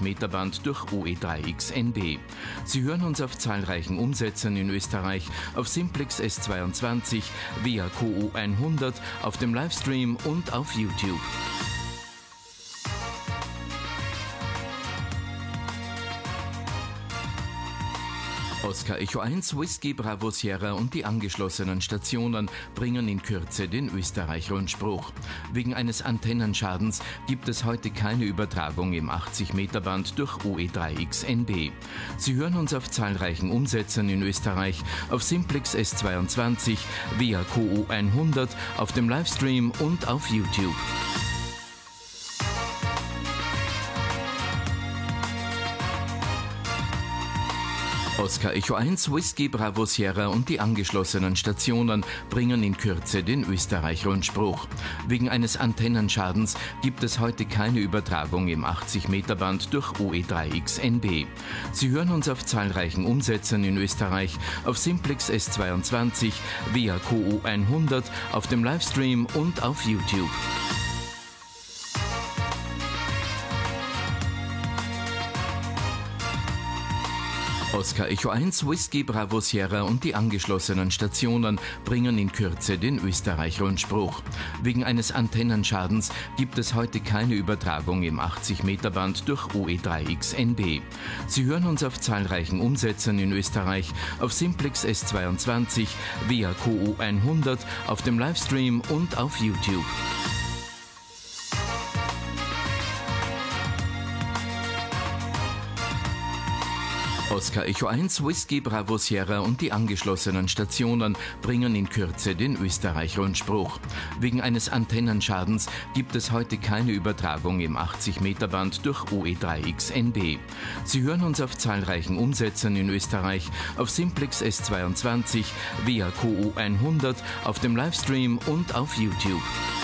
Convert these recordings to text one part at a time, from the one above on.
Meter Band durch OE3X NB. Sie hören uns auf zahlreichen Umsetzern in Österreich, auf Simplex S22, via QO 100, auf dem Livestream und auf YouTube. Oscar Echo 1, Whisky Bravo Sierra und die angeschlossenen Stationen bringen in Kürze den Österreich-Rundspruch. Wegen eines Antennenschadens gibt es heute keine Übertragung im 80-Meter-Band durch OE3X NB. Sie hören uns auf zahlreichen Umsetzern in Österreich, auf Simplex S22, via QO 100, auf dem Livestream und auf YouTube. Oscar Echo 1, Whisky Bravo Sierra und die angeschlossenen Stationen bringen in Kürze den Österreich-Rundspruch. Wegen eines Antennenschadens gibt es heute keine Übertragung im 80-Meter-Band durch OE3X NB. Sie hören uns auf zahlreichen Umsetzern in Österreich, auf Simplex S22, via QO 100, auf dem Livestream und auf YouTube. Oscar Echo 1, Whisky Bravo Sierra und die angeschlossenen Stationen bringen in Kürze den Österreich-Rundspruch. Wegen eines Antennenschadens gibt es heute keine Übertragung im 80-Meter-Band durch OE3X NB. Sie hören uns auf zahlreichen Umsetzern in Österreich, auf Simplex S22, via QO 100, auf dem Livestream und auf YouTube. Oscar Echo 1, Whisky Bravo Sierra und die angeschlossenen Stationen bringen in Kürze den Österreich-Rundspruch. Wegen eines Antennenschadens gibt es heute keine Übertragung im 80-Meter-Band durch OE3X NB. Sie hören uns auf zahlreichen Umsetzern in Österreich, auf Simplex S22, via QO 100, auf dem Livestream und auf YouTube.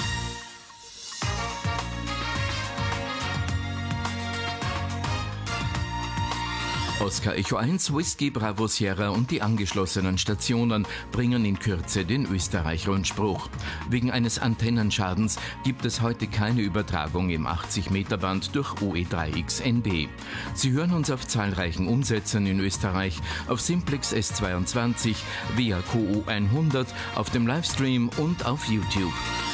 Oscar Echo 1, Whisky Bravo Sierra und die angeschlossenen Stationen bringen in Kürze den Österreich-Rundspruch. Wegen eines Antennenschadens gibt es heute keine Übertragung im 80-Meter-Band durch OE3X NB. Sie hören uns auf zahlreichen Umsetzern in Österreich, auf Simplex S22, via QO 100, auf dem Livestream und auf YouTube.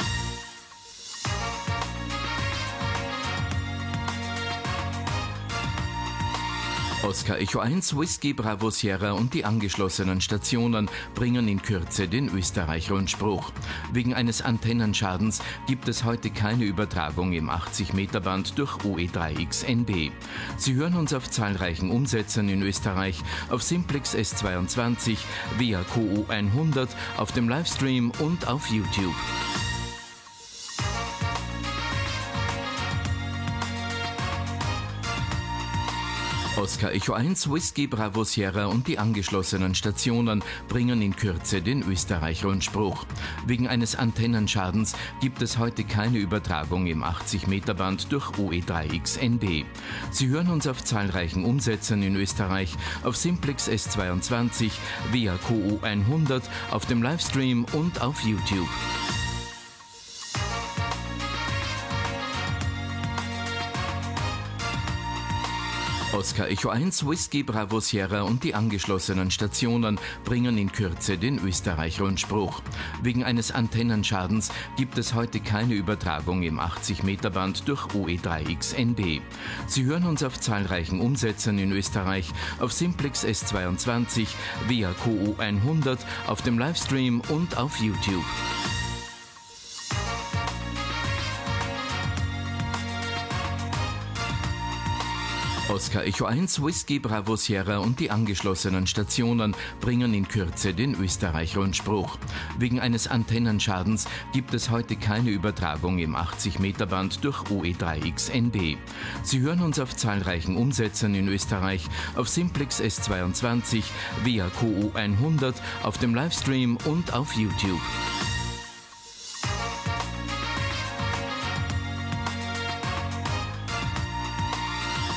Oscar Echo 1, Whisky Bravo Sierra und die angeschlossenen Stationen bringen in Kürze den Österreich-Rundspruch. Wegen eines Antennenschadens gibt es heute keine Übertragung im 80-Meter-Band durch OE3X NB. Sie hören uns auf zahlreichen Umsetzern in Österreich, auf Simplex S22, via QO 100, auf dem Livestream und auf YouTube. Oscar Echo 1, Whisky Bravo Sierra und die angeschlossenen Stationen bringen in Kürze den Österreich-Rundspruch. Wegen eines Antennenschadens gibt es heute keine Übertragung im 80-Meter-Band durch OE3X NB. Sie hören uns auf zahlreichen Umsetzern in Österreich, auf Simplex S22, via QO 100, auf dem Livestream und auf YouTube. Oscar Echo 1, Whisky Bravo Sierra und die angeschlossenen Stationen bringen in Kürze den Österreich-Rundspruch. Wegen eines Antennenschadens gibt es heute keine Übertragung im 80-Meter-Band durch OE3X NB. Sie hören uns auf zahlreichen Umsetzern in Österreich, auf Simplex S22, via QO 100, auf dem Livestream und auf YouTube. Oscar Echo 1, Whisky Bravo Sierra und die angeschlossenen Stationen bringen in Kürze den Österreich-Rundspruch. Wegen eines Antennenschadens gibt es heute keine Übertragung im 80-Meter-Band durch OE3X NB. Sie hören uns auf zahlreichen Umsetzern in Österreich, auf Simplex S22, via QO 100, auf dem Livestream und auf YouTube.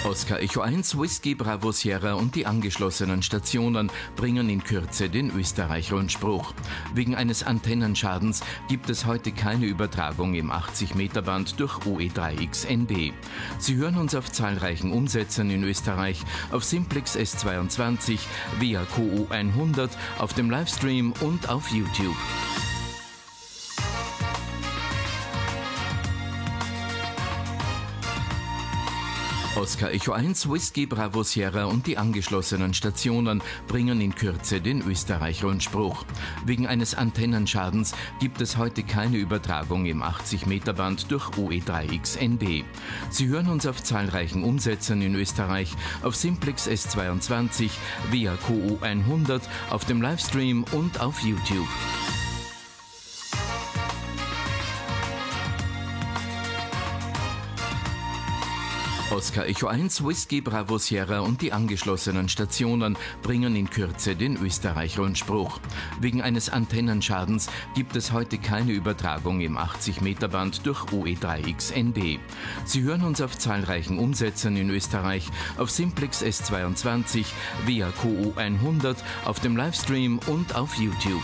Oscar Echo 1 Whisky Bravo Sierra und die angeschlossenen Stationen bringen in Kürze den Österreich-Rundspruch. Wegen eines Antennenschadens gibt es heute keine Übertragung im 80-Meter-Band durch OE3XNB. Sie hören uns auf zahlreichen Umsätzen in Österreich, auf Simplex S22, via QO 100, auf dem Livestream und auf YouTube. Oscar Echo 1 Whisky Bravo Sierra und die angeschlossenen Stationen bringen in Kürze den Österreich-Rundspruch. Wegen eines Antennenschadens gibt es heute keine Übertragung im 80-Meter-Band durch OE3XNB. Sie hören uns auf zahlreichen Umsätzen in Österreich, auf Simplex S22, via QO 100, auf dem Livestream und auf YouTube. Oscar Echo 1 Whisky Bravo Sierra und die angeschlossenen Stationen bringen in Kürze den Österreich-Rundspruch. Wegen eines Antennenschadens gibt es heute keine Übertragung im 80-Meter-Band durch OE3XNB. Sie hören uns auf zahlreichen Umsätzen in Österreich, auf Simplex S22, via QO 100, auf dem Livestream und auf YouTube.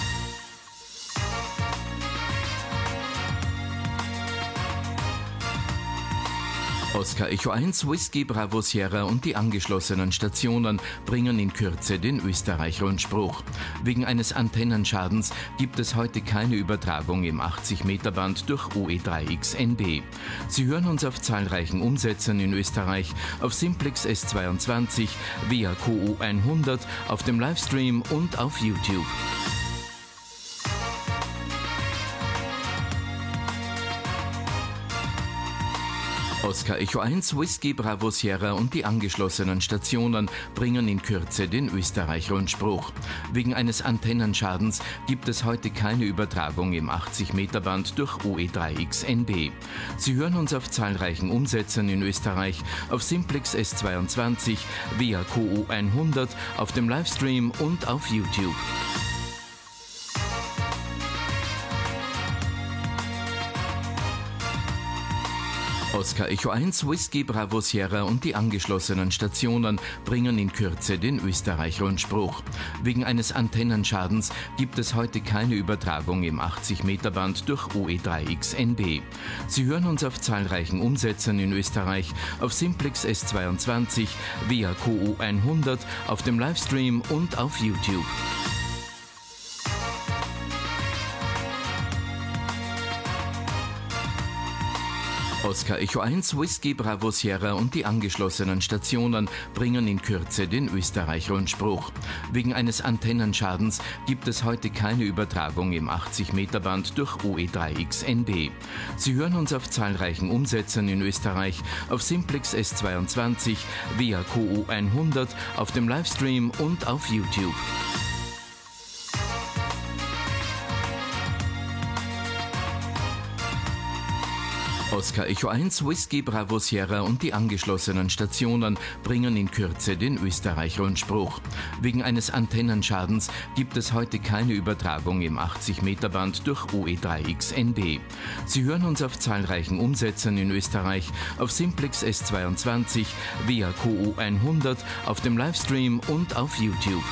Oscar Echo 1 Whisky Bravo Sierra und die angeschlossenen Stationen bringen in Kürze den Österreich-Rundspruch. Wegen eines Antennenschadens gibt es heute keine Übertragung im 80-Meter-Band durch OE3XNB. Sie hören uns auf zahlreichen Umsätzen in Österreich, auf Simplex S22, via QO 100, auf dem Livestream und auf YouTube. Oscar Echo 1 Whisky Bravo Sierra und die angeschlossenen Stationen bringen in Kürze den Österreich-Rundspruch. Wegen eines Antennenschadens gibt es heute keine Übertragung im 80-Meter-Band durch OE3XNB. Sie hören uns auf zahlreichen Umsätzen in Österreich, auf Simplex S22, via QO 100, auf dem Livestream und auf YouTube. Oscar Echo 1 Whisky Bravo Sierra und die angeschlossenen Stationen bringen in Kürze den Österreich-Rundspruch. Wegen eines Antennenschadens gibt es heute keine Übertragung im 80-Meter-Band durch OE3XNB. Sie hören uns auf zahlreichen Umsätzen in Österreich, auf Simplex S22, via QO 100, auf dem Livestream und auf YouTube. Oscar Echo 1 Whisky Bravo Sierra und die angeschlossenen Stationen bringen in Kürze den Österreich-Rundspruch. Wegen eines Antennenschadens gibt es heute keine Übertragung im 80-Meter-Band durch OE3XNB. Sie hören uns auf zahlreichen Umsätzen in Österreich, auf Simplex S22, via QO 100, auf dem Livestream und auf YouTube. Oscar Echo 1 Whisky Bravo Sierra und die angeschlossenen Stationen bringen in Kürze den Österreich-Rundspruch. Wegen eines Antennenschadens gibt es heute keine Übertragung im 80-Meter-Band durch OE3XNB. Sie hören uns auf zahlreichen Umsätzen in Österreich, auf Simplex S22, via QO 100, auf dem Livestream und auf YouTube.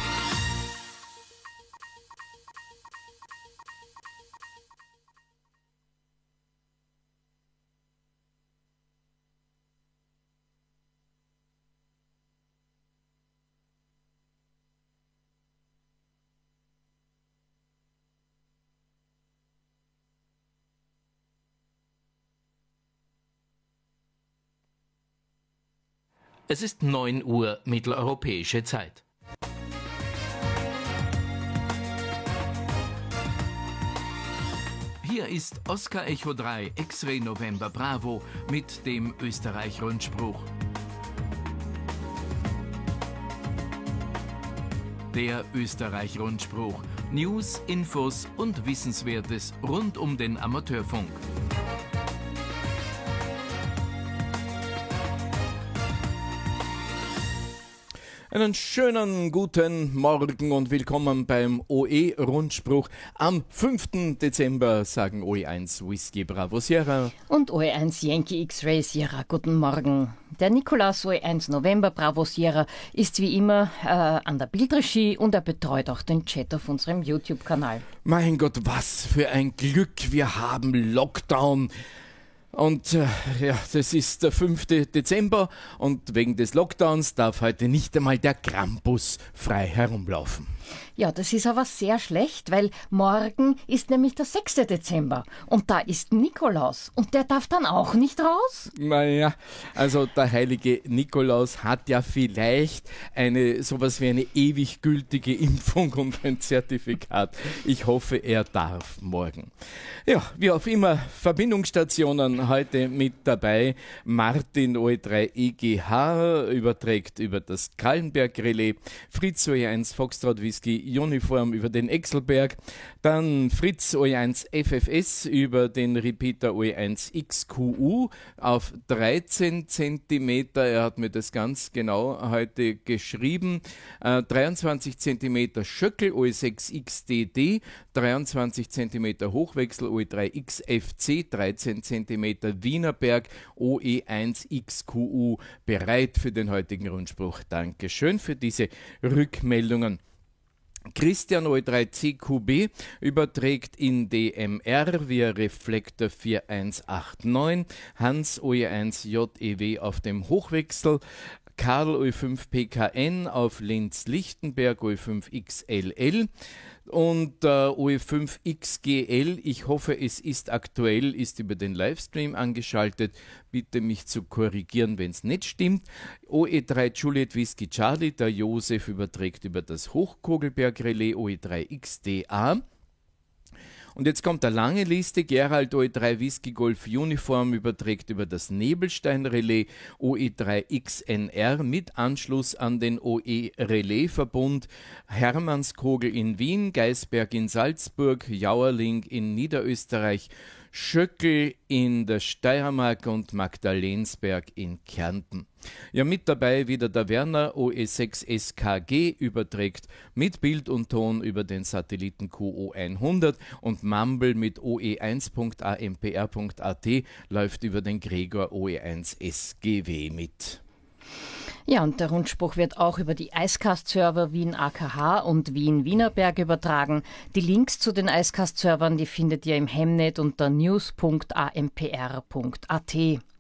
Es ist 9 Uhr mitteleuropäische Zeit. Hier ist Oscar Echo 3 X-Ray November Bravo mit dem Österreich-Rundspruch. Der Österreich-Rundspruch. News, Infos und Wissenswertes rund um den Amateurfunk. Einen schönen guten Morgen und willkommen beim OE-Rundspruch. Am 5. Dezember sagen OE1 Whisky Bravo Sierra und OE1 Yankee X-Ray Sierra. Guten Morgen. Der Nikolaus OE1 November Bravo Sierra ist wie immer an der Bildregie und er betreut auch den Chat auf unserem YouTube-Kanal. Mein Gott, was für ein Glück, wir haben Lockdown. Und das ist der 5. Dezember und wegen des Lockdowns darf heute nicht einmal der Krampus frei herumlaufen. Ja, das ist aber sehr schlecht, weil morgen ist nämlich der 6. Dezember und da ist Nikolaus und der darf dann auch nicht raus? Naja, also der heilige Nikolaus hat ja vielleicht sowas wie eine ewig gültige Impfung und ein Zertifikat. Ich hoffe, er darf morgen. Ja, wie auch immer, Verbindungsstationen heute mit dabei. Martin OE3 EGH überträgt über das Kallenberg-Relais, Fritz OE1 Foxtrot Whisky Uniform über den Exelberg, dann Fritz OE1 FFS über den Repeater OE1 XQU auf 13 cm. Er hat mir das ganz genau heute geschrieben. 23 cm Schöckel OE6 XDD, 23 cm Hochwechsel OE3 XFC, 13 cm Wienerberg OE1 XQU bereit für den heutigen Rundspruch. Dankeschön für diese Rückmeldungen. Christian OE3 CQB überträgt in DMR via Reflektor 4189, Hans OE1 JEW auf dem Hochwechsel, Karl OE5 PKN auf Linz-Lichtenberg OE5 XLL und OE5 XGL, ich hoffe es ist aktuell, ist über den Livestream angeschaltet, bitte mich zu korrigieren, wenn es nicht stimmt. OE3 Juliet Whisky Charlie, der Josef überträgt über das Hochkogelberg-Relais OE3 XDA. Und jetzt kommt eine lange Liste. Gerald OE3 Whisky Golf Uniform überträgt über das Nebelstein-Relais OE3 XNR mit Anschluss an den OE-Relais-Verbund. Hermannskogel in Wien, Geisberg in Salzburg, Jauerling in Niederösterreich, Schöckel in der Steiermark und Magdalensberg in Kärnten. Ja, mit dabei wieder der Werner OE6 SKG überträgt mit Bild und Ton über den Satelliten QO100 und Mumble mit oe1.ampr.at läuft über den Gregor OE1 SGW mit. Ja, und der Rundspruch wird auch über die Icecast-Server Wien AKH und Wien Wienerberg übertragen. Die Links zu den Icecast-Servern, die findet ihr im Hemnet unter news.ampr.at.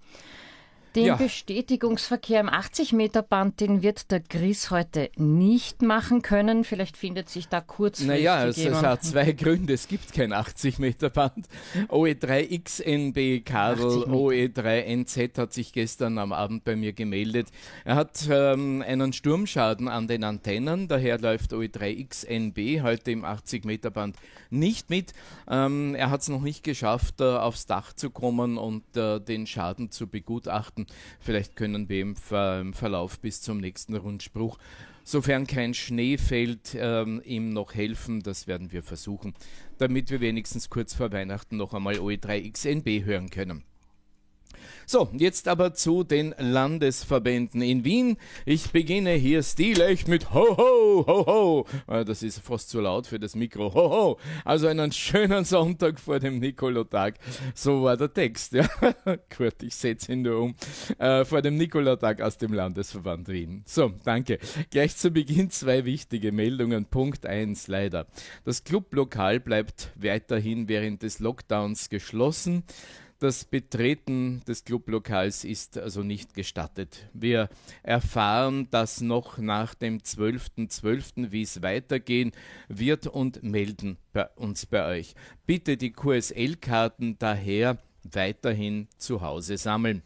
Den Bestätigungsverkehr im 80-Meter-Band, den wird der Chris heute nicht machen können. Vielleicht findet sich da kurzfristig es hat zwei Gründe. Es gibt kein 80-Meter-Band. OE3 XNB Kadel, OE3 NZ hat sich gestern am Abend bei mir gemeldet. Er hat einen Sturmschaden an den Antennen, daher läuft OE3 XNB heute im 80-Meter-Band nicht mit. Er hat es noch nicht geschafft, aufs Dach zu kommen und den Schaden zu begutachten. Vielleicht können wir im Verlauf bis zum nächsten Rundspruch, sofern kein Schnee fällt, ihm noch helfen. Das werden wir versuchen, damit wir wenigstens kurz vor Weihnachten noch einmal OE3 XNB hören können. So, jetzt aber zu den Landesverbänden in Wien. Ich beginne hier stilecht mit Ho, Ho, Ho, Ho. Das ist fast zu laut für das Mikro. Ho, Ho. Also einen schönen Sonntag vor dem Nikolotag. So war der Text. Ja. Gut, ich setze ihn nur um. Vor dem Nikolotag aus dem Landesverband Wien. So, danke. Gleich zu Beginn zwei wichtige Meldungen. Punkt 1 leider. Das Clublokal bleibt weiterhin während des Lockdowns geschlossen. Das Betreten des Clublokals ist also nicht gestattet. Wir erfahren das noch nach dem 12.12., wie es weitergehen wird und melden uns bei euch. Bitte die QSL-Karten daher weiterhin zu Hause sammeln.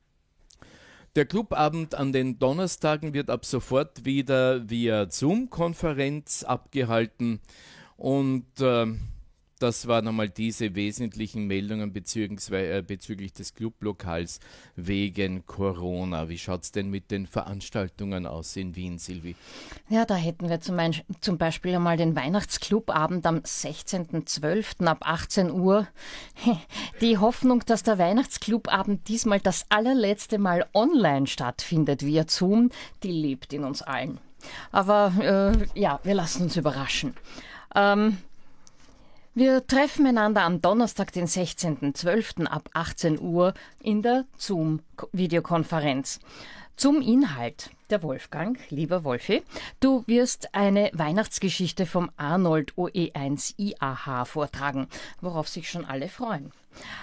Der Clubabend an den Donnerstagen wird ab sofort wieder via Zoom-Konferenz abgehalten und das waren einmal diese wesentlichen Meldungen bezüglich des Clublokals wegen Corona. Wie schaut es denn mit den Veranstaltungen aus in Wien, Silvi? Ja, da hätten wir zum Beispiel einmal den Weihnachtsclubabend am 16.12. ab 18 Uhr. Die Hoffnung, dass der Weihnachtsclubabend diesmal das allerletzte Mal online stattfindet via Zoom, die lebt in uns allen. Aber wir lassen uns überraschen. Wir treffen einander am Donnerstag, den 16.12. ab 18 Uhr in der Zoom-Videokonferenz. Zum Inhalt. Der Wolfgang, lieber Wolfi, du wirst eine Weihnachtsgeschichte vom Arnold OE1 IAH vortragen, worauf sich schon alle freuen.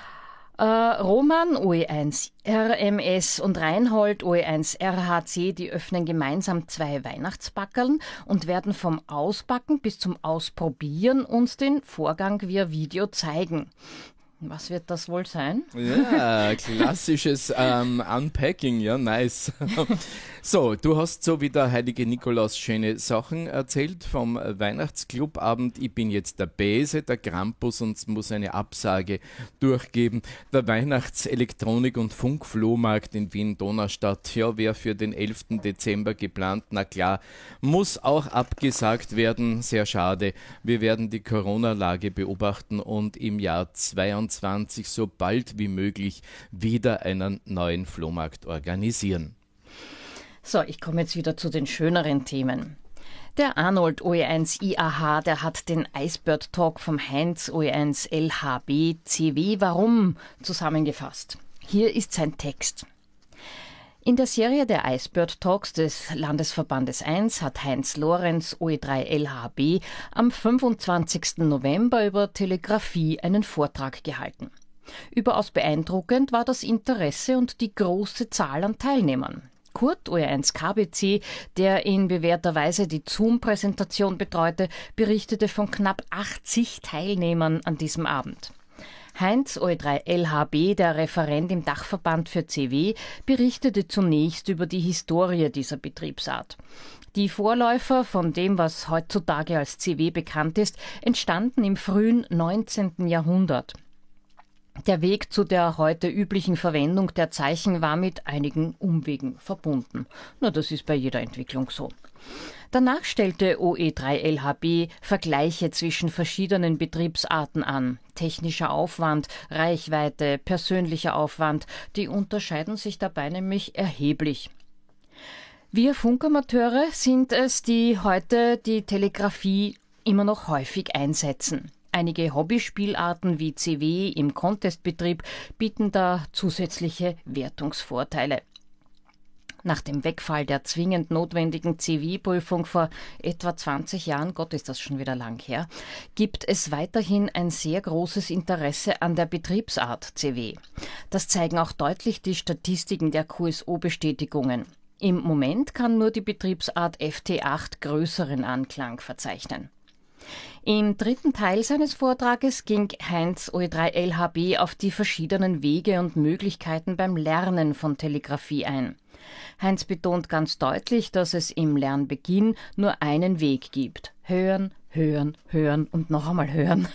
Roman OE1 RMS und Reinhold OE1 RHC, die öffnen gemeinsam 2 Weihnachtsbackerln und werden vom Ausbacken bis zum Ausprobieren uns den Vorgang via Video zeigen. Was wird das wohl sein? Ja, klassisches Unpacking, ja, nice. So, du hast so wie der heilige Nikolaus schöne Sachen erzählt vom Weihnachtsclubabend. Ich bin jetzt der Bese, der Krampus, und muss eine Absage durchgeben. Der Weihnachtselektronik- und Funkflohmarkt in Wien-Donaustadt, ja, wäre für den 11. Dezember geplant. Na klar, muss auch abgesagt werden. Sehr schade. Wir werden die Corona-Lage beobachten und im Jahr 2022 so bald wie möglich wieder einen neuen Flohmarkt organisieren. So, ich komme jetzt wieder zu den schöneren Themen. Der Arnold OE1 IAH, der hat den Icebird Talk vom Heinz OE1 LHB CW Warum zusammengefasst. Hier ist sein Text. In der Serie der Icebird Talks des Landesverbandes 1 hat Heinz Lorenz OE3 LHB am 25. November über Telegrafie einen Vortrag gehalten. Überaus beeindruckend war das Interesse und die große Zahl an Teilnehmern. Kurt OE1 KBC, der in bewährter Weise die Zoom-Präsentation betreute, berichtete von knapp 80 Teilnehmern an diesem Abend. Heinz OE3 LHB, der Referent im Dachverband für CW, berichtete zunächst über die Historie dieser Betriebsart. Die Vorläufer von dem, was heutzutage als CW bekannt ist, entstanden im frühen 19. Jahrhundert. Der Weg zu der heute üblichen Verwendung der Zeichen war mit einigen Umwegen verbunden. Na, das ist bei jeder Entwicklung so. Danach stellte OE3 LHB Vergleiche zwischen verschiedenen Betriebsarten an. Technischer Aufwand, Reichweite, persönlicher Aufwand, die unterscheiden sich dabei nämlich erheblich. Wir Funkamateure sind es, die heute die Telegrafie immer noch häufig einsetzen. Einige Hobbyspielarten wie CW im Contestbetrieb bieten da zusätzliche Wertungsvorteile. Nach dem Wegfall der zwingend notwendigen CW-Prüfung vor etwa 20 Jahren, Gott ist das schon wieder lang her, gibt es weiterhin ein sehr großes Interesse an der Betriebsart CW. Das zeigen auch deutlich die Statistiken der QSO-Bestätigungen. Im Moment kann nur die Betriebsart FT8 größeren Anklang verzeichnen. Im dritten Teil seines Vortrages ging Heinz OE3 LHB auf die verschiedenen Wege und Möglichkeiten beim Lernen von Telegrafie ein. Heinz betont ganz deutlich, dass es im Lernbeginn nur einen Weg gibt. Hören, hören, hören und noch einmal hören.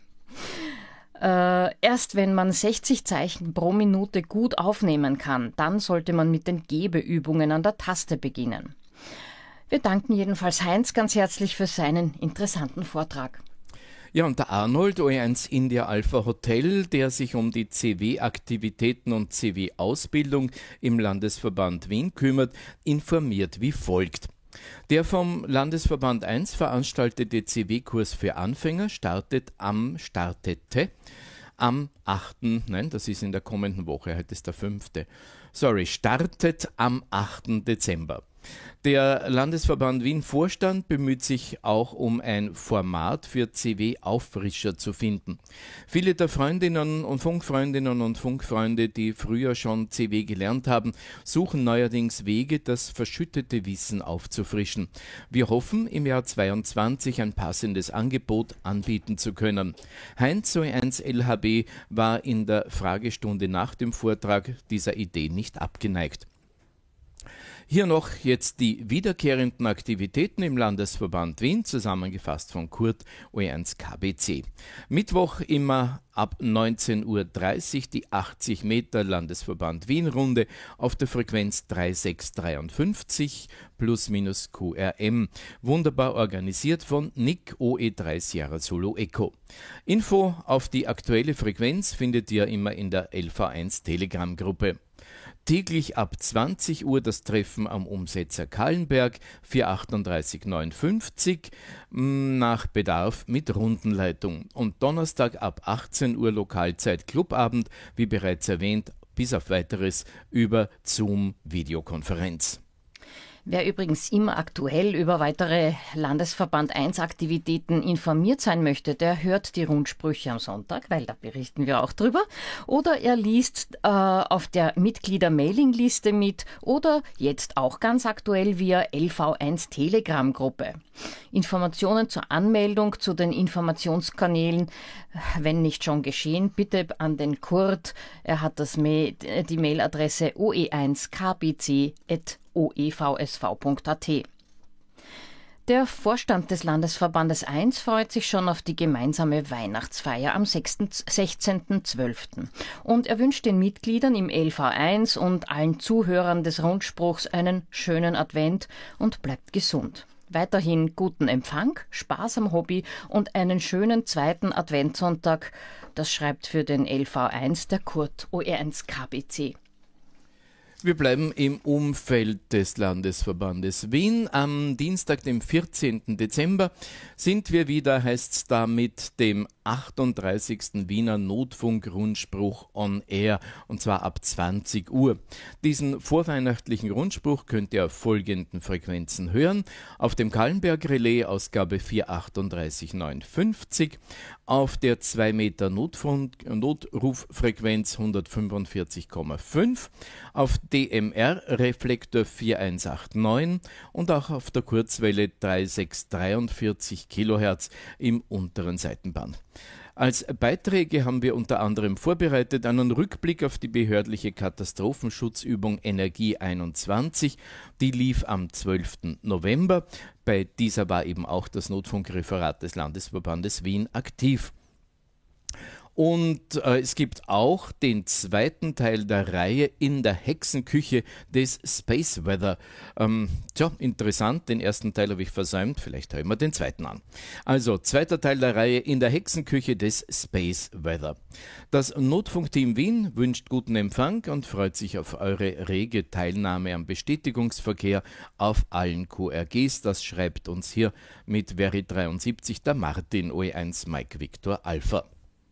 Erst wenn man 60 Zeichen pro Minute gut aufnehmen kann, dann sollte man mit den Gebeübungen an der Taste beginnen. Wir danken jedenfalls Heinz ganz herzlich für seinen interessanten Vortrag. Ja, und der Arnold OE1 India Alpha Hotel, der sich um die CW-Aktivitäten und CW-Ausbildung im Landesverband Wien kümmert, informiert wie folgt. Der vom Landesverband 1 veranstaltete CW-Kurs für Anfänger startete am 8., nein, das ist in der kommenden Woche, heute ist der 5. Startet am 8. Dezember. Der Landesverband Wien-Vorstand bemüht sich auch um ein Format für CW-Auffrischer zu finden. Viele der Freundinnen und Funkfreunde, die früher schon CW gelernt haben, suchen neuerdings Wege, das verschüttete Wissen aufzufrischen. Wir hoffen, im Jahr 2022 ein passendes Angebot anbieten zu können. Heinz OE1 LHB war in der Fragestunde nach dem Vortrag dieser Idee nicht abgeneigt. Hier noch jetzt die wiederkehrenden Aktivitäten im Landesverband Wien, zusammengefasst von Kurt, OE1 KBC. Mittwoch immer ab 19:30 Uhr die 80 Meter Landesverband Wien-Runde auf der Frequenz 3653 plus minus QRM. Wunderbar organisiert von Nick OE3 Sierra Solo Echo. Info auf die aktuelle Frequenz findet ihr immer in der LV1 Telegram-Gruppe. Täglich ab 20 Uhr das Treffen am Umsetzer Kahlenberg 438950 nach Bedarf mit Rundenleitung. Und Donnerstag ab 18 Uhr Lokalzeit Clubabend, wie bereits erwähnt, bis auf Weiteres über Zoom-Videokonferenz. Wer übrigens immer aktuell über weitere Landesverband 1 Aktivitäten informiert sein möchte, der hört die Rundsprüche am Sonntag, weil da berichten wir auch drüber. Oder er liest auf der Mitglieder-Mailing-Liste mit oder jetzt auch ganz aktuell via LV1 Telegram-Gruppe. Informationen zur Anmeldung zu den Informationskanälen, wenn nicht schon geschehen, bitte an den Kurt. Er hat die Mailadresse oe1kbc@oevsv.at. Der Vorstand des Landesverbandes 1 freut sich schon auf die gemeinsame Weihnachtsfeier am 16.12. Und er wünscht den Mitgliedern im LV1 und allen Zuhörern des Rundspruchs einen schönen Advent und bleibt gesund. Weiterhin guten Empfang, Spaß am Hobby und einen schönen zweiten Adventssonntag. Das schreibt für den LV1 der Kurt, OE1 KBC. Wir bleiben im Umfeld des Landesverbandes Wien. Am Dienstag, dem 14. Dezember, sind wir wieder, heißt es da, mit dem 38. Wiener Notfunk-Rundspruch on Air, und zwar ab 20 Uhr. Diesen vorweihnachtlichen Rundspruch könnt ihr auf folgenden Frequenzen hören: auf dem Kahlenberg-Relais Ausgabe 438950, auf der 2 Meter Notruffrequenz 145,5, auf DMR-Reflektor 4189 und auch auf der Kurzwelle 3643 kHz im unteren Seitenband. Als Beiträge haben wir unter anderem vorbereitet einen Rückblick auf die behördliche Katastrophenschutzübung Energie 21. Die lief am 12. November. Bei dieser war eben auch das Notfunkreferat des Landesverbandes Wien aktiv. Und es gibt auch den zweiten Teil der Reihe in der Hexenküche des Space Weather. Interessant, den ersten Teil habe ich versäumt, vielleicht hören wir den zweiten an. Also, zweiter Teil der Reihe in der Hexenküche des Space Weather. Das Notfunkteam Wien wünscht guten Empfang und freut sich auf eure rege Teilnahme am Bestätigungsverkehr auf allen QRGs. Das schreibt uns hier mit Veri 73 der Martin OE1 Mike Victor Alpha.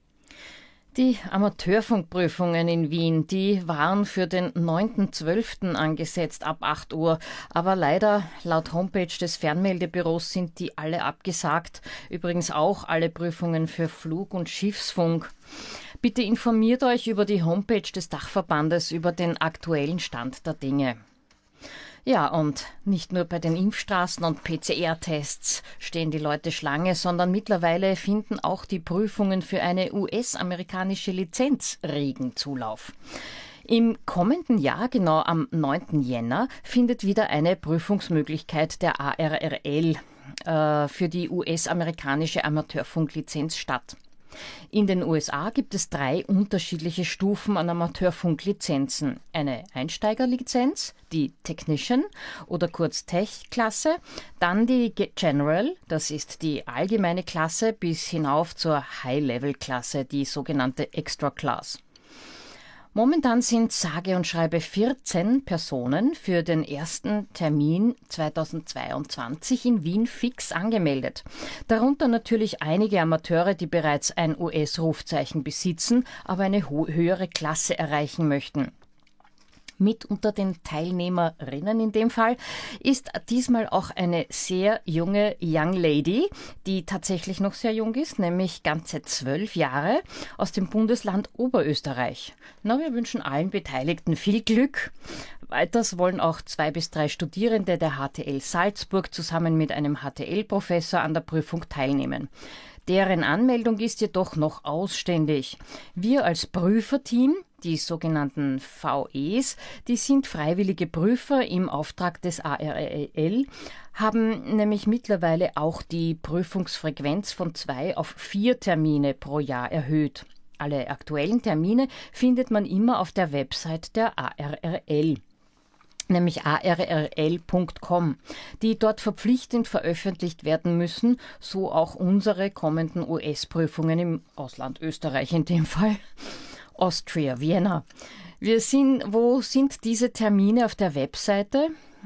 Die Amateurfunkprüfungen in Wien, die waren für den 9.12. angesetzt ab 8 Uhr. Aber leider, laut Homepage des Fernmeldebüros sind die alle abgesagt. Übrigens auch alle Prüfungen für Flug- und Schiffsfunk. Bitte informiert euch über die Homepage des Dachverbandes über den aktuellen Stand der Dinge. Ja, und nicht nur bei den Impfstraßen und PCR-Tests stehen die Leute Schlange, sondern mittlerweile finden auch die Prüfungen für eine US-amerikanische Lizenz regen Zulauf. Im kommenden Jahr, genau am 9. Jänner, findet wieder eine Prüfungsmöglichkeit der ARRL für die US-amerikanische Amateurfunklizenz statt. In den USA gibt es 3 unterschiedliche Stufen an Amateurfunklizenzen. Eine Einsteigerlizenz, die Technician oder kurz Tech-Klasse, dann die General, das ist die allgemeine Klasse, bis hinauf zur High-Level-Klasse, die sogenannte Extra Class. Momentan sind sage und schreibe 14 Personen für den ersten Termin 2022 in Wien fix angemeldet. Darunter natürlich einige Amateure, die bereits ein US-Rufzeichen besitzen, aber eine höhere Klasse erreichen möchten. Mit unter den Teilnehmerinnen in dem Fall ist diesmal auch eine sehr junge Young Lady, die tatsächlich noch sehr jung ist, nämlich ganze 12 Jahre, aus dem Bundesland Oberösterreich. Wir wünschen allen Beteiligten viel Glück. Weiters wollen auch 2 bis 3 Studierende der HTL Salzburg zusammen mit einem HTL-Professor an der Prüfung teilnehmen. Deren Anmeldung ist jedoch noch ausständig. Wir als Prüferteam Die sogenannten VEs, die sind freiwillige Prüfer im Auftrag des ARRL, haben nämlich mittlerweile auch die Prüfungsfrequenz von 2 auf 4 Termine pro Jahr erhöht. Alle aktuellen Termine findet man immer auf der Website der ARRL, nämlich arrl.com, die dort verpflichtend veröffentlicht werden müssen, so auch unsere kommenden US-Prüfungen im Ausland, Österreich in dem Fall, Austria, Vienna. Wo sind diese Termine auf der Webseite?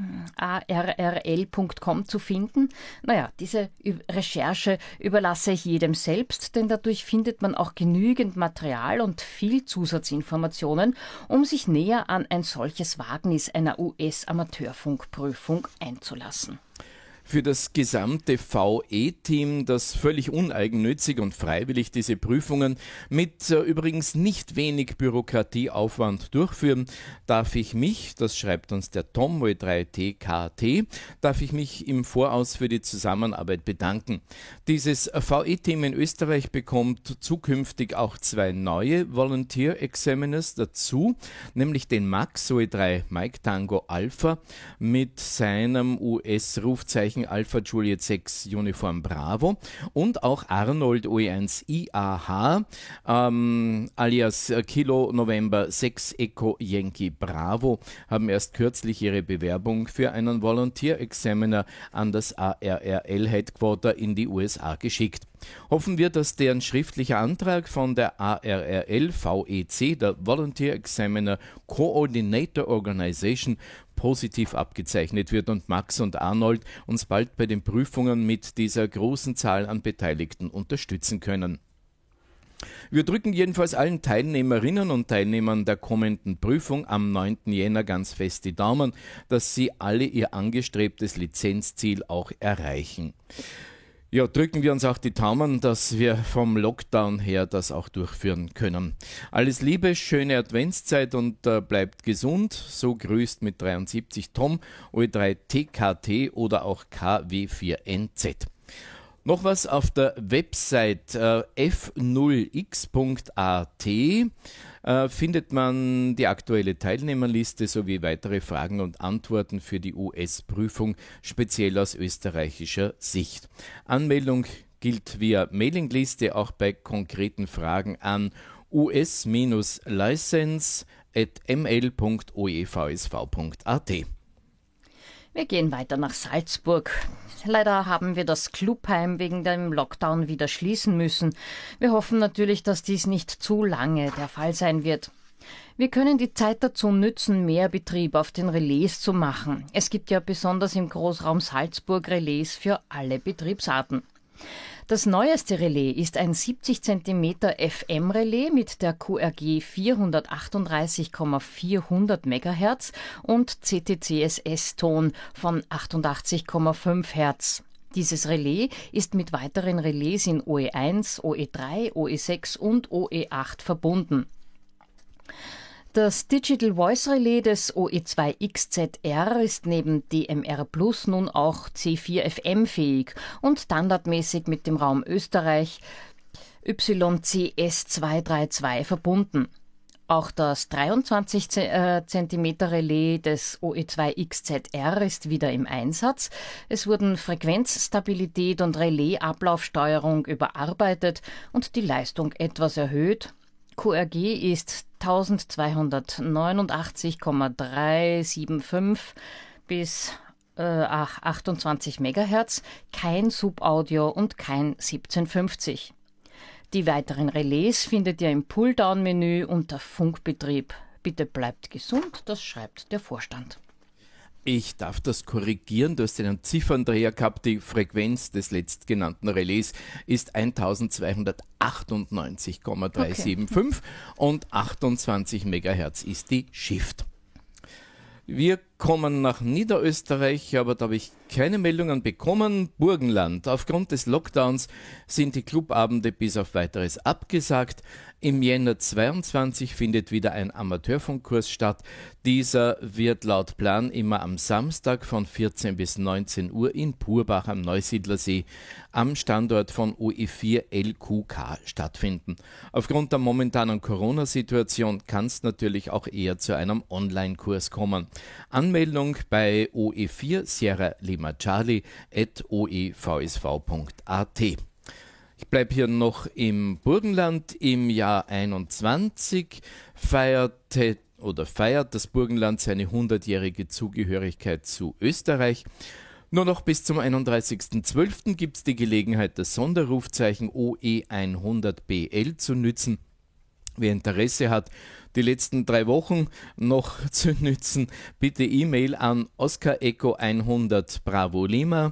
arrl.com zu finden. Naja, diese Recherche überlasse ich jedem selbst, denn dadurch findet man auch genügend Material und viel Zusatzinformationen, um sich näher an ein solches Wagnis einer US-Amateurfunkprüfung einzulassen. Für das gesamte VE-Team, das völlig uneigennützig und freiwillig diese Prüfungen mit übrigens nicht wenig Bürokratieaufwand durchführen, darf ich mich, das schreibt uns der Tom O3TKT, darf ich mich im Voraus für die Zusammenarbeit bedanken. Dieses VE-Team in Österreich bekommt zukünftig auch 2 neue Volunteer Examiners dazu, nämlich den Max OE3 Mike Tango Alpha mit seinem US-Rufzeichen Alpha Juliet 6 Uniform Bravo und auch Arnold OE1 IAH alias Kilo November 6 Echo Yankee Bravo haben erst kürzlich ihre Bewerbung für einen Volunteer Examiner an das ARRL Headquarter in die USA geschickt. Hoffen wir, dass deren schriftlicher Antrag von der ARRL VEC, der Volunteer Examiner Coordinator Organization, positiv abgezeichnet wird und Max und Arnold uns bald bei den Prüfungen mit dieser großen Zahl an Beteiligten unterstützen können. Wir drücken jedenfalls allen Teilnehmerinnen und Teilnehmern der kommenden Prüfung am 9. Jänner ganz fest die Daumen, dass sie alle ihr angestrebtes Lizenzziel auch erreichen. Ja, drücken wir uns auch die Daumen, dass wir vom Lockdown her das auch durchführen können. Alles Liebe, schöne Adventszeit und bleibt gesund. So grüßt mit 73 Tom, OE3TKT oder auch KW4NZ. Noch was auf der Website f0x.at findet man die aktuelle Teilnehmerliste sowie weitere Fragen und Antworten für die US-Prüfung, speziell aus österreichischer Sicht. Anmeldung gilt via Mailingliste auch bei konkreten Fragen an us-license@ml.oevsv.at. Wir gehen weiter nach Salzburg. Leider haben wir das Clubheim wegen dem Lockdown wieder schließen müssen. Wir hoffen natürlich, dass dies nicht zu lange der Fall sein wird. Wir können die Zeit dazu nützen, mehr Betrieb auf den Relais zu machen. Es gibt ja besonders im Großraum Salzburg Relais für alle Betriebsarten. Das neueste Relais ist ein 70 cm FM-Relais mit der QRG 438,400 MHz und CTCSS-Ton von 88,5 Hz. Dieses Relais ist mit weiteren Relais in OE1, OE3, OE6 und OE8 verbunden. Das Digital Voice Relais des OE2XZR ist neben DMR Plus nun auch C4 FM fähig und standardmäßig mit dem Raum Österreich YCS232 verbunden. Auch das 23 cm Relais des OE2XZR ist wieder im Einsatz. Es wurden Frequenzstabilität und Relaisablaufsteuerung überarbeitet und die Leistung etwas erhöht. QRG ist 1289,375 bis 28 MHz, kein Subaudio und kein 1750. Die weiteren Relais findet ihr im Pulldown-Menü unter Funkbetrieb. Bitte bleibt gesund, das schreibt der Vorstand. Ich darf das korrigieren, du hast einen Ziffernendreher gehabt, die Frequenz des letztgenannten Relais ist 1298,375 und 28 MHz ist die Shift. Wir kommen nach Niederösterreich, aber da habe ich keine Meldungen bekommen. Burgenland. Aufgrund des Lockdowns sind die Clubabende bis auf Weiteres abgesagt. Im Jänner 22 findet wieder ein Amateurfunkkurs statt. Dieser wird laut Plan immer am Samstag von 14 bis 19 Uhr in Purbach am Neusiedlersee am Standort von OE4 LQK stattfinden. Aufgrund der momentanen Corona-Situation kann es natürlich auch eher zu einem Online-Kurs kommen. Anmeldung bei OE4 Sierra Lima Charlie @oevsv.at. Ich bleibe hier noch im Burgenland. Im Jahr 21 feiert das Burgenland seine 100-jährige Zugehörigkeit zu Österreich. Nur noch bis zum 31.12. gibt es die Gelegenheit, das Sonderrufzeichen OE100BL zu nützen. Wer Interesse hat, die letzten 3 Wochen noch zu nützen, bitte E-Mail an Oscar Echo 100 Bravo Lima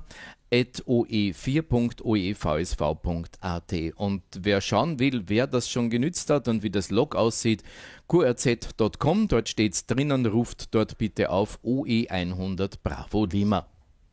oe4.oevsv.at. Und wer schauen will, wer das schon genützt hat und wie das Log aussieht, qrz.com, dort steht's drinnen, ruft dort bitte auf OE100 Bravo Lima.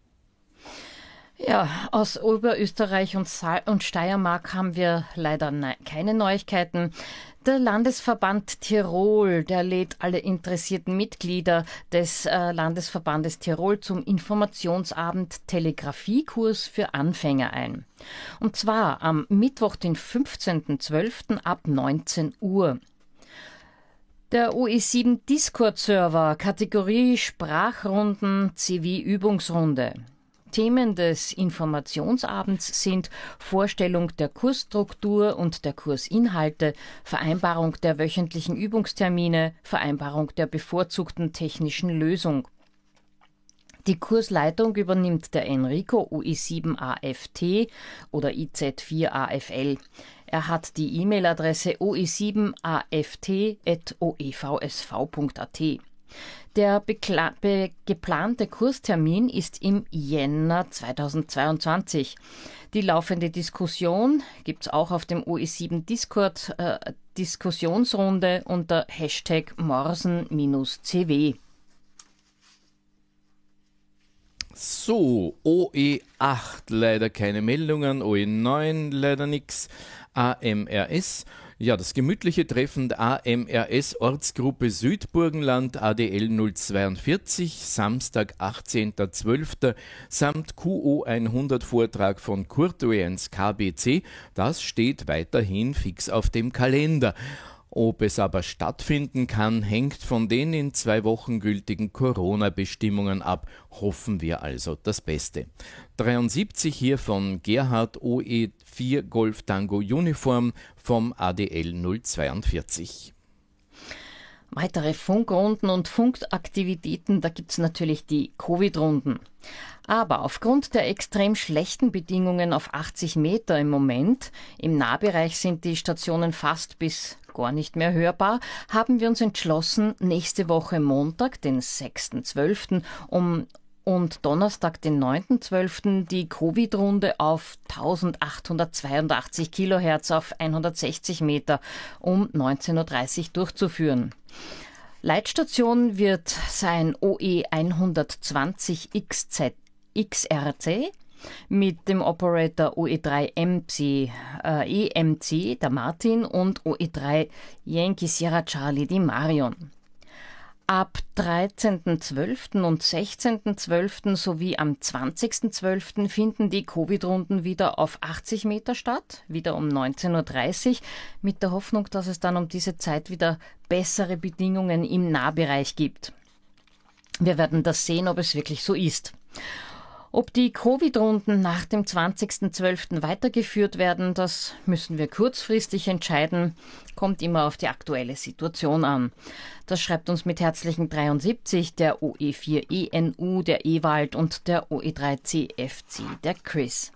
Ja, aus Oberösterreich und Steiermark haben wir leider keine Neuigkeiten. Der Landesverband Tirol, der lädt alle interessierten Mitglieder des Landesverbandes Tirol zum Informationsabend Telegrafiekurs für Anfänger ein. Und zwar am Mittwoch, den 15.12. ab 19 Uhr. Der OE7 Discord-Server, Kategorie Sprachrunden, CV-Übungsrunde. Themen des Informationsabends sind Vorstellung der Kursstruktur und der Kursinhalte, Vereinbarung der wöchentlichen Übungstermine, Vereinbarung der bevorzugten technischen Lösung. Die Kursleitung übernimmt der Enrico OE7 AFT oder IZ4AFL. Er hat die E-Mail-Adresse oe7aft@oevsv.at. Der geplante Kurstermin ist im Jänner 2022. Die laufende Diskussion gibt es auch auf dem OE7 Discord Diskussionsrunde unter Hashtag Morsen-CW. So, OE8 leider keine Meldungen, OE9 leider nichts, AMRS. Ja, das gemütliche Treffen der AMRS Ortsgruppe Südburgenland ADL 042, Samstag 18.12. samt QO100 Vortrag von Kurt OE1 KBC, das steht weiterhin fix auf dem Kalender. Ob es aber stattfinden kann, hängt von den in 2 Wochen gültigen Corona-Bestimmungen ab. Hoffen wir also das Beste. 73 hier von Gerhard OE4 Golf Tango Uniform vom ADL 042. Weitere Funkrunden und Funkaktivitäten, da gibt es natürlich die Covid-Runden. Aber aufgrund der extrem schlechten Bedingungen auf 80 Meter im Moment, im Nahbereich sind die Stationen fast bis gar nicht mehr hörbar, haben wir uns entschlossen, nächste Woche Montag, den 6.12. und Donnerstag, den 9.12. die Covid-Runde auf 1882 Kilohertz auf 160 Meter um 19.30 Uhr durchzuführen. Leitstation wird sein OE120 XRC mit dem Operator OE3 EMC, der Martin, und OE3 Yankee Sierra Charlie, die Marion. Ab 13.12. und 16.12. sowie am 20.12. finden die Covid-Runden wieder auf 80 Meter statt, wieder um 19.30 Uhr, mit der Hoffnung, dass es dann um diese Zeit wieder bessere Bedingungen im Nahbereich gibt. Wir werden das sehen, ob es wirklich so ist. Ob die Covid-Runden nach dem 20.12. weitergeführt werden, das müssen wir kurzfristig entscheiden. Kommt immer auf die aktuelle Situation an. Das schreibt uns mit herzlichen 73 der OE4ENU, der Ewald, und der OE3CFC, der Chris.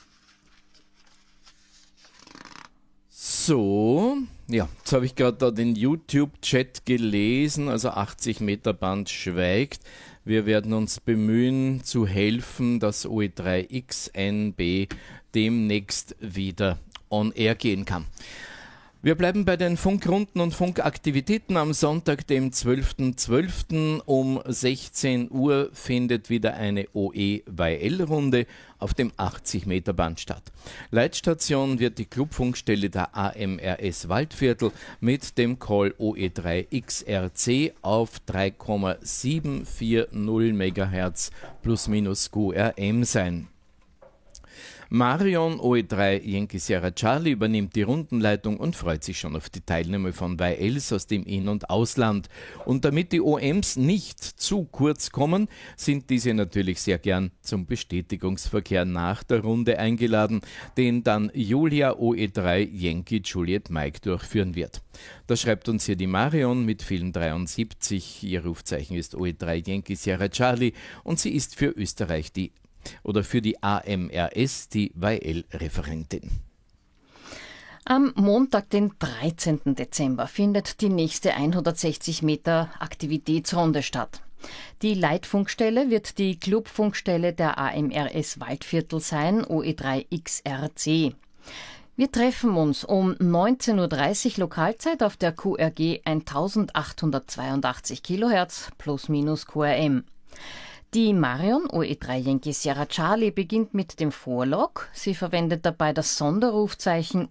So, ja, jetzt habe ich gerade da den YouTube-Chat gelesen, also 80 Meter Band schweigt. Wir werden uns bemühen zu helfen, dass OE3XNB demnächst wieder on air gehen kann. Wir bleiben bei den Funkrunden und Funkaktivitäten. Am Sonntag, dem 12.12. um 16 Uhr findet wieder eine OE-YL-Runde auf dem 80-Meter-Band statt. Leitstation wird die Clubfunkstelle der AMRS Waldviertel mit dem Call OE3XRC auf 3,740 MHz plus minus QRM sein. Marion OE3 Yankee Sierra Charlie übernimmt die Rundenleitung und freut sich schon auf die Teilnahme von YLs aus dem In- und Ausland. Und damit die OMs nicht zu kurz kommen, sind diese natürlich sehr gern zum Bestätigungsverkehr nach der Runde eingeladen, den dann Julia OE3 Yankee Juliet Mike durchführen wird. Das schreibt uns hier die Marion mit Film 73. Ihr Rufzeichen ist OE3 Yankee Sierra Charlie und sie ist für Österreich für die AMRS die YL-Referentin. Am Montag, den 13. Dezember, findet die nächste 160 Meter Aktivitätsrunde statt. Die Leitfunkstelle wird die Clubfunkstelle der AMRS Waldviertel sein, OE3XRC. Wir treffen uns um 19.30 Uhr Lokalzeit auf der QRG 1882 kHz plus minus QRM. Die Marion OE3 Yankee Sierra Charlie beginnt mit dem Vorlog. Sie verwendet dabei das Sonderrufzeichen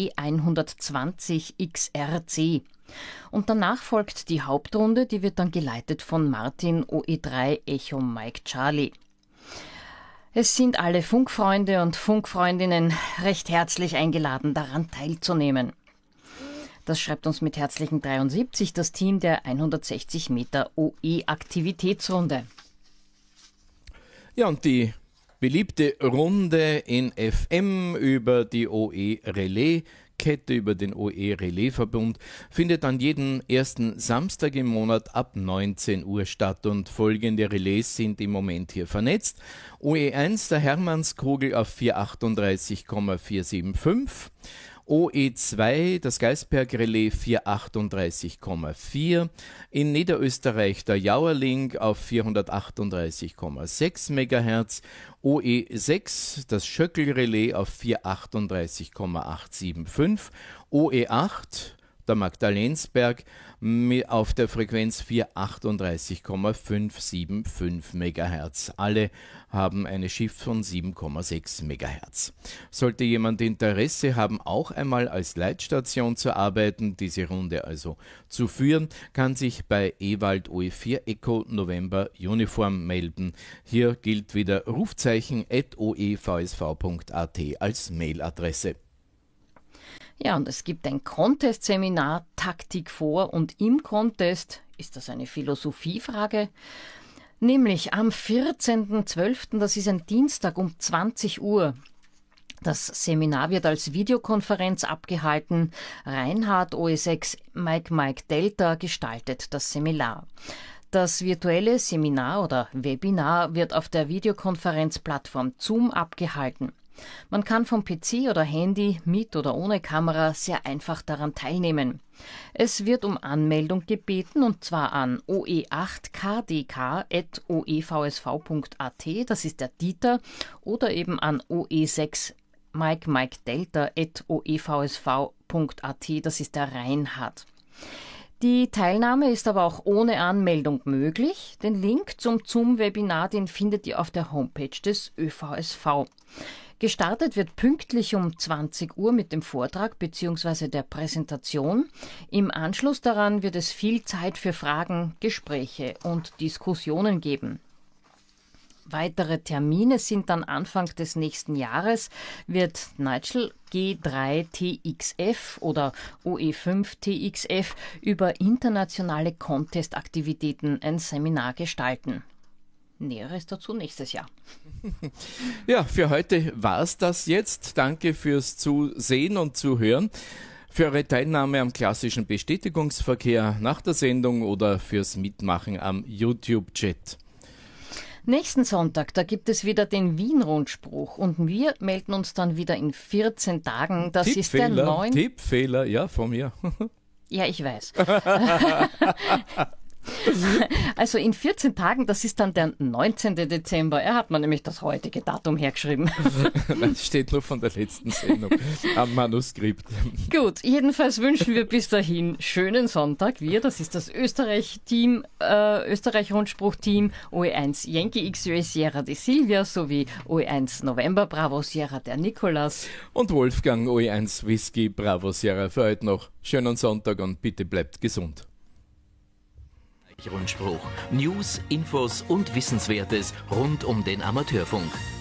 OE120XRC. Und danach folgt die Hauptrunde, die wird dann geleitet von Martin OE3 Echo Mike Charlie. Es sind alle Funkfreunde und Funkfreundinnen recht herzlich eingeladen, daran teilzunehmen. Das schreibt uns mit herzlichen 73 das Team der 160 Meter OE-Aktivitätsrunde. Ja, und die beliebte Runde in FM über die OE-Relais-Kette, über den OE-Relais-Verbund, findet an jedem ersten Samstag im Monat ab 19 Uhr statt und folgende Relais sind im Moment hier vernetzt. OE1 der Hermannskogel auf 438,475. OE2, das Geisberg-Relais 438,4, in Niederösterreich der Jauerling auf 438,6 MHz, OE6, das Schöckel-Relais auf 438,875, OE8, der Magdalensberg auf der Frequenz 438,575 MHz. Alle haben eine Shift von 7,6 MHz. Sollte jemand Interesse haben, auch einmal als Leitstation zu arbeiten, diese Runde also zu führen, kann sich bei Ewald OE4 Echo November Uniform melden. Hier gilt wieder Rufzeichen @oevsv.at als Mailadresse. Ja, und es gibt ein Contest-Seminar Taktik vor und im Contest ist das eine Philosophiefrage, nämlich am 14.12., das ist ein Dienstag um 20 Uhr. Das Seminar wird als Videokonferenz abgehalten. Reinhard OE6 Mike Delta gestaltet das Seminar. Das virtuelle Seminar oder Webinar wird auf der Videokonferenzplattform Zoom abgehalten. Man kann vom PC oder Handy mit oder ohne Kamera sehr einfach daran teilnehmen. Es wird um Anmeldung gebeten und zwar an oe8kdk@oevsv.at, das ist der Dieter, oder eben an OE6 Mike Delta @oevsv.at, das ist der Reinhard. Die Teilnahme ist aber auch ohne Anmeldung möglich. Den Link zum Zoom-Webinar, den findet ihr auf der Homepage des ÖVSV. Gestartet wird pünktlich um 20 Uhr mit dem Vortrag bzw. der Präsentation. Im Anschluss daran wird es viel Zeit für Fragen, Gespräche und Diskussionen geben. Weitere Termine sind dann Anfang des nächsten Jahres, wird Nigel G3TXF oder OE5TXF über internationale Contest-Aktivitäten ein Seminar gestalten. Näheres dazu nächstes Jahr. Ja, für heute war es das jetzt. Danke fürs Zusehen und Zuhören. Für eure Teilnahme am klassischen Bestätigungsverkehr nach der Sendung oder fürs Mitmachen am YouTube-Chat. Nächsten Sonntag, da gibt es wieder den Wien-Rundspruch und wir melden uns dann wieder in 14 Tagen. Das ist der 9. Tippfehler, ja, von mir. Ja, ich weiß. Also in 14 Tagen, das ist dann der 19. Dezember. Er hat mir nämlich das heutige Datum hergeschrieben. Das steht nur von der letzten Sendung am Manuskript. Gut, jedenfalls wünschen wir bis dahin schönen Sonntag. Das ist das Österreich-Team, Österreich-Rundspruch-Team, OE1 Yankee XUE Sierra die Silvia sowie OE1 November Bravo Sierra der Nikolas. Und Wolfgang OE1 Whisky Bravo Sierra für heute noch. Schönen Sonntag und bitte bleibt gesund. Rundspruch. News, Infos und Wissenswertes rund um den Amateurfunk.